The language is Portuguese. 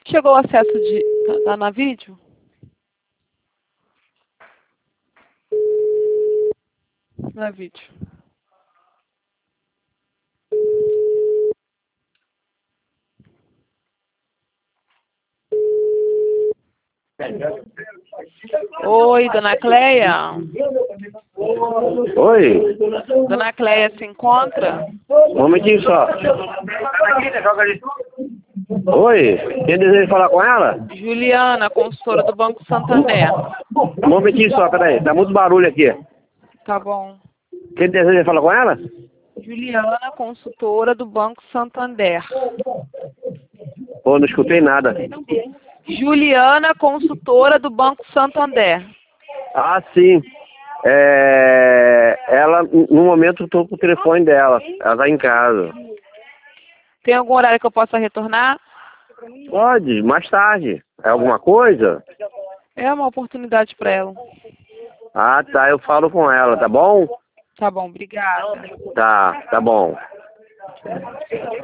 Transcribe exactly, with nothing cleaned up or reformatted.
Chegou o acesso de... Tá, tá na vídeo? Na vídeo. Oi, dona Cleia. Oi. Dona Cleia se encontra? Um momentinho só. Oi. Quem deseja falar com ela? Juliana, consultora do Banco Santander. Um momentinho só, peraí. Tá muito barulho aqui. Tá bom. Quem deseja falar com ela? Juliana, consultora do Banco Santander. Pô, não escutei nada. Juliana, consultora do Banco Santander. Ah, sim. É... Ela, no momento, eu tô com o telefone dela. Ela tá em casa. Tem algum horário que eu possa retornar? Pode, mais tarde. É alguma coisa? É uma oportunidade para ela. Ah, tá. Eu falo com ela, tá bom? Tá bom, obrigada. Tá, tá bom.